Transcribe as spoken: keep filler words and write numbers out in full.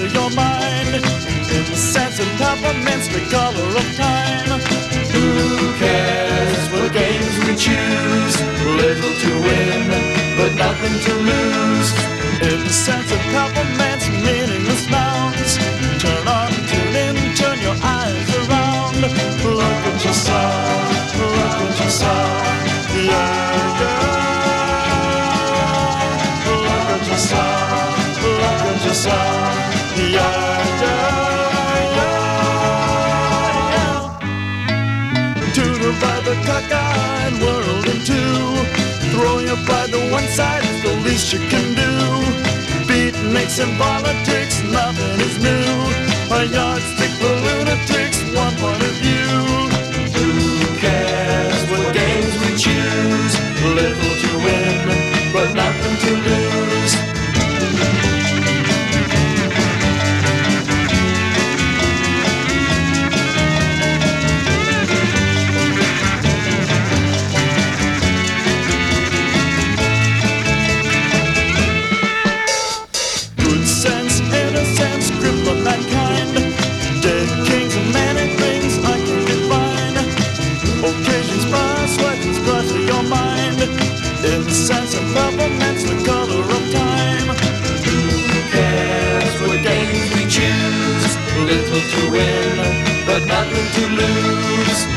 clutter your mind. In the sense of peppermints, the color of time. Who cares what games we choose? Little to win, but nothing to lose. In the sense of peppermints, meaningless nouns. Turn on, tune in, turn your eyes around. Look at yourself, look at yourself. Yeah, yeah. Look at yourself, look at yourself. Yeah, yeah, yeah. Tutor by the cockeyed world in two. Throw your pride to one side is the least you can do. Beatniks and politics, nothing is new. A yardstick for lunatics, one point of view. Who cares what games we choose? Little to win, but nothing to lose. Sense of peppermints, the color of time. Who cares what games we choose? Little to win, but nothing to lose.